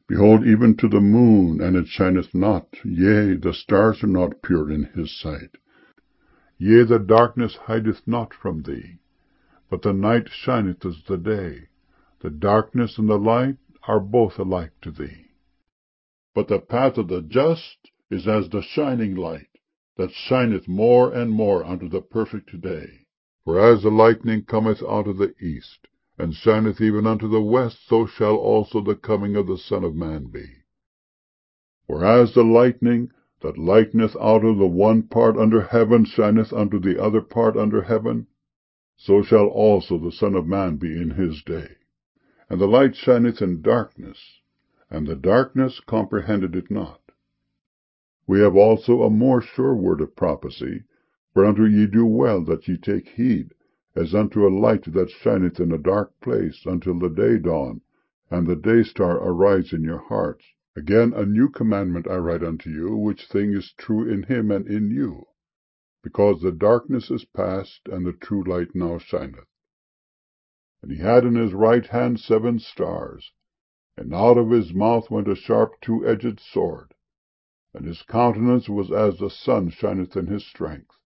Behold, even to the moon, and it shineth not; yea, the stars are not pure in his sight. Yea, the darkness hideth not from thee, but the night shineth as the day. The darkness and the light are both alike to thee. But the path of the just is as the shining light, that shineth more and more unto the perfect day. For as the lightning cometh out of the east, and shineth even unto the west, so shall also the coming of the Son of Man be. For as the lightning that lighteneth out of the one part under heaven shineth unto the other part under heaven, so shall also the Son of Man be in his day. And the light shineth in darkness, and the darkness comprehended it not. We have also a more sure word of prophecy, whereunto ye do well that ye take heed, as unto a light that shineth in a dark place, until the day dawn, and the day star arise in your hearts. Again, a new commandment I write unto you, which thing is true in him and in you, because the darkness is past, and the true light now shineth. And he had in his right hand 7 stars, and out of his mouth went a sharp 2-edged sword, and his countenance was as the sun shineth in his strength.